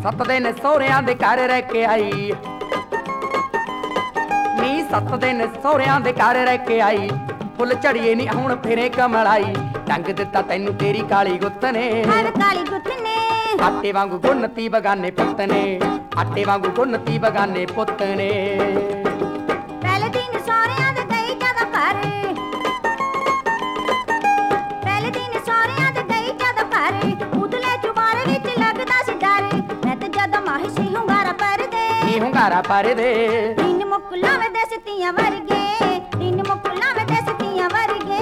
7 दिन ਸਹੁਰਿਆਂ ਦੇ ਘਰ ਰਹਿ ਕੇ ਆਈ ਨੀ 7 दिन ਸਹੁਰਿਆਂ ਦੇ ਘਰ ਰਹਿ ਕੇ ਆਈ ਫੁੱਲ ਝੜੀਏ ਨੀ ਹੁਣ ਫਿਰੇ ਕਮਲਾਈ ਟੰਗ ਦਿੱਤਾ ਤੈਨੂੰ ਤੇਰੀ ਕਾਲੀ ਗੁੱਤ ਨੇ ਹਰ ਕਾਲੀ ਗੁੱਤ ਨੇ ਆਟੇ ਵਾਂਗੂ ਗੁੰਨਤੀ ਬਗਾਨੇ ਪੁੱਤ ਨੇ ਆਟੇ ਵਾਂਗੂ ਗੁੰਨਤੀ ਬਗਾਨੇ ਪੁੱਤ ਨੇ ਪਹਿਲੇ ਦਿਨ ਸਹੁਰਿਆਂ ਦੇ ਗਈ ਜਦੋਂ ਘਰ ਪਹਿਲੇ ਦਿਨ ਸਹੁਰਿਆਂ ਦੇ ਗਈ ਜਦੋਂ ਘਰ ਉਦਲੇ ਚੁਬਾਰੇ ਵਿੱਚ ਲੱਗਦਾ ਸੀ ਡਰ ਮੈਂ ਤੇ ਜਦੋਂ ਮਾਹੀ ਸੀ ਹੁੰਗਾਰਾ ਪਰਦੇ ਨੀ ਹੁੰਗਾਰਾ ਪਰਦੇ ਤਿੰਨ ਮੁਕਲਾਂ ਵੇ ਦੇਸਤੀਆਂ ਵਰਗੇ ਤਿੰਨ ਮੁਕਲਾਂ ਵੇ ਦੇਸਤੀਆਂ ਵਰਗੇ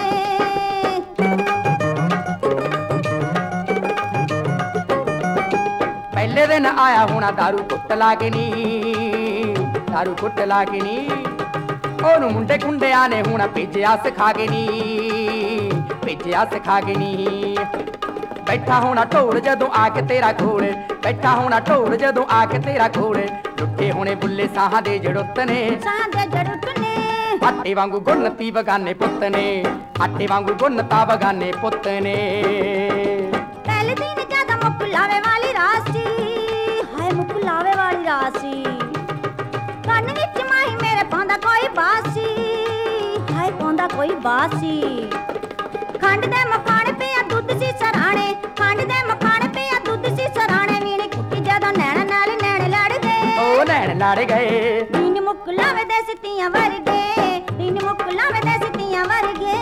ਪਹਿਲੇ ਦਿਨ ਆਇਆ ਹੋਣਾ ਦਾਰੂ ਕੁੱਟ ਲਾ ਕੇ ਨੀ ਦਾਰੂ ਕੁੱਟ ਲਾ ਕੇ ਨੀ ਉਹਨੂੰ ਮੁੰਡੇ ਕੁੰਡਿਆਂ ਨੇ ਹੁਣ ਭੇਜਿਆ ਸਿਖਾ ਕੇ ਨੀ ਭੇਜਿਆ ਸਿਖਾ ਕੇ ਨੀ ਬੈਠਾ ਹੋਣਾ ਢੋਲ ਜਦੋਂ ਆ ਕੇ ਤੇਰਾ ਕੋਲ ਬੈਠਾ ਹੋਣਾ ਢੋਲ ਜਦੋਂ ਆ ਕੇ ਤੇਰਾ ਕੋਲ ਲੁੱਟੇ ਹੋਣੇ ਬੁੱਲੇ ਸਾਹਾਂ ਦੇ ਜੜੁੱਤ ਨੇ ਸਾਹਾਂ ਦੇ ਜੜੁੱਤ ਨੇ ਆਟੇ ਵਾਂਗੂ ਗੁੰਨਤੀ ਬਗਾਨੇ ਪੁੱਤ ਨੇ ਆਟੇ ਵਾਂਗੂ ਗੁੰਨਤਾ ਬਗਾਨੇ ਪੁੱਤ ਨੇ ਪਹਿਲੇ ਦਿਨ ਜਦੋਂ ਮੁੱਕ ਲਾਵੇ ਵਾਲੀ ਰਾਸੀ ਹਾਏ ਮੁੱਕ ਲਾਵੇ ਵਾਲੀ ਰਾਸੀ ਕੰਨ ਵਿੱਚ ਮਾਹੀ ਮੇਰੇ ਪਾਉਂਦਾ ਕੋਈ ਬਾਸੀ ਹਾਏ ਪਾਉਂਦਾ ਕੋਈ ਬਾਸੀ ਖੰਡ ਦੇ ਮਖਾਣੇ ਪਿਆ ਦੁੱਧ ਸੀ ਸਰਾਣੇ ਖੰਡ ਦੇ ਮਖਾਣੇ ਪਿਆ ਦੁੱਧ ਸੀ ਸਰਾਣੇ ਵੀਣੇ ਕੁੱਟੀ ਜਦੋਂ ਨੈਣ ਨਾਲ ਨੈਣ ਲੜ ਗਏ ਉਹ ਨੈਣ ਲੜ ਗਏ ਦਿਨ ਮੁੱਕ ਲਾਵੇ ਦੇ ਸਿੱਤੀਆਂ ਵਰਗੇ ਦਿਨ ਮੁੱਕ ਲਾਵੇ ਦੇ ਸਿੱਤੀਆਂ ਵਰਗੇ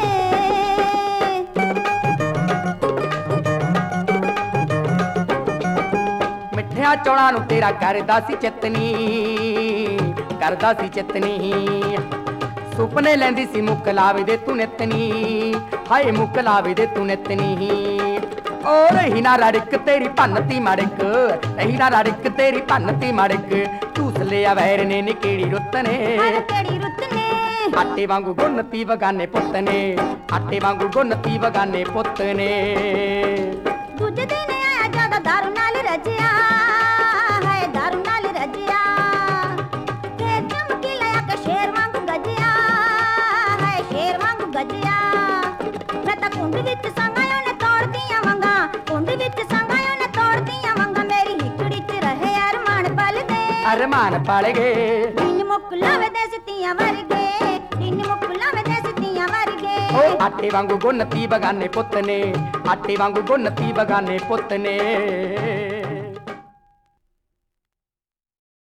ਮਿੱਠਿਆਂ ਚੌਲਾਂ ਨੂੰ ਤੇਰਾ ਕਰਦਾ ਸੀ ਚਿਤਨੀ ਕਰਦਾ ਸੀ ਚਿਤਨੀ ਸੁਪਨੇ ਲੈਂਦੀ ਸੀ ਮੁੱਕ ਲਾਵੇ ਦੇ ਤੂੰ ਨਿਤਨੀ ਹਾਏ ਮੁੱਕ ਲਾਵੇ ਦੇ ਤੂੰ ਨਿਤਨੀ ਓ ਰਹੀ ਨਾ ਰੜਕ ਤੇਰੀ ਭੰਨਤੀ ਮੜਕ ਰਹੀ ਨਾ ਰੜਕ ਤੇਰੀ ਭੰਨਤੀ ਮੜਕ ਝੂਸ ਲਿਆ ਵੈਰ ਨੇ ਨੀ ਕਿਹੜੀ ਰੁੱਤ ਨੇ ਕਿਹੜੀ ਰੁੱਤ ਨੇ ਆਟੇ ਵਾਂਗੂ ਗੁੰਨਤੀ ਬਗਾਨੇ ਪੁੱਤ ਨੇ ਆਟੇ ਵਾਂਗੂ ਗੁੰਨਤੀ ਬਗਾਨੇ ਪੁੱਤ ਨੇ ਦੂਜੇ ਦਿਨ ਆਇਆ ਜਦੋਂ ਦਾਰੂ ਨਾਲ ਰਜਿਆ ਹਾਏ ਦਾਰੂ ਨਾਲ ਰਜਿਆ ਤੇ ਚਮਕੀ ਲਿਆ ਕਿ ਸ਼ੇਰ ਵਾਂਗ ਗੱਜਿਆ ਹਾਏ ਸ਼ੇਰ ਵਾਂਗ ਗੱਜਿਆ ਮੈਂ ਤਾਂ ਕੁੰਡ ਵਿੱਚ ਸੰਗਾਇਓ ਨੇ ਤੋੜਦੀਆਂ ਵੰਗਾ ਕੁੰਡ ਵਿੱਚ ਸੰਗਾਇਓ ਨੇ ਤੋੜਦੀਆਂ ਵੰਗਾ ਮੇਰੀ ਹਿਕੜੀ 'ਚ ਰਹੇ ਅਰਮਾਨ ਪਲ ਗਏ ਅਰਮਾਨ ਪਲ ਗਏ ਦਿਨ ਮੁੱਕ ਲਾਵੇ ਦੇ ਸਿੱਤੀਆਂ ਵਰਗੇ ਦਿਨ ਮੁੱਕ ਲਾਵੇ ਦੇ ਸਿੱਤੀਆਂ ਵਰਗੇ ਓ ਆਟੇ ਵਾਂਗੂ ਗੁੰਨਤੀ ਬਗਾਨੇ ਪੁੱਤ ਨੇ ਆਟੇ ਵਾਂਗੂ ਗੁੰਨਤੀ ਬਗਾਨੇ ਪੁੱਤ ਨੇ